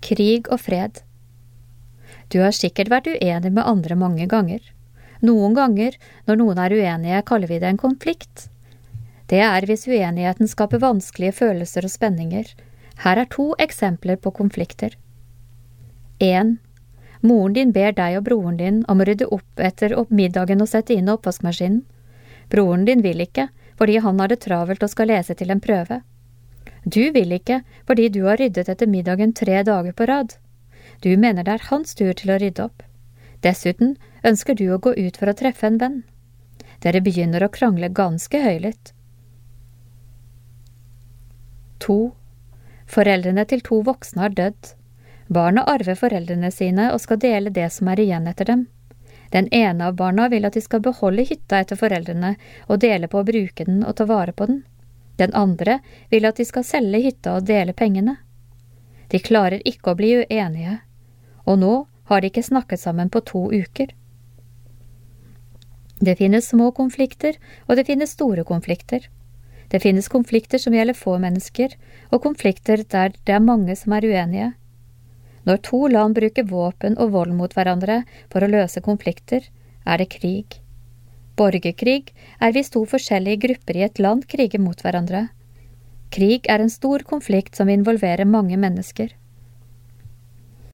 Krig og fred. Du har sikkert vært uenig med andre mange ganger. Noen ganger, når noen er uenige, kaller vi det en konflikt. Det er hvis uenigheten skaper vanskelige følelser og spenninger. Her er 2 eksempler på konflikter. 1. Moren din ber deg og broren din om å rydde opp etter middagen og sette inn oppvaskmaskinen. Broren din vil ikke, fordi han har det travelt og skal lese til en prøve. Du vil ikke, fordi du har ryddet etter middagen 3 dager på rad. Du mener det er hans tur til å rydde opp. Dessuten ønsker du å gå ut for å treffe en venn. Dere begynner å krangle ganske høylytt. 2. Foreldrene til 2 voksne har dødd. Barna arver foreldrene sine og skal dele det som er igjen etter dem. Den ene av barna vil at de skal beholde hytta etter foreldrene og dele på å bruke den og ta vare på den. Den andre vil at de skal selge hytta og dele pengene. De klarer ikke å bli uenige, og nå har de ikke snakket sammen på 2 uker. Det finnes små konflikter, og det finnes store konflikter. Det finnes konflikter som gjelder få mennesker, og konflikter der det er mange som er uenige. Når 2 land bruker våpen og vold mot hverandre for å løse konflikter, er det krig. Borgerkrig er hvis 2 forskjellige grupper i et land kriger mot hverandre. Krig er en stor konflikt som involverer mange mennesker.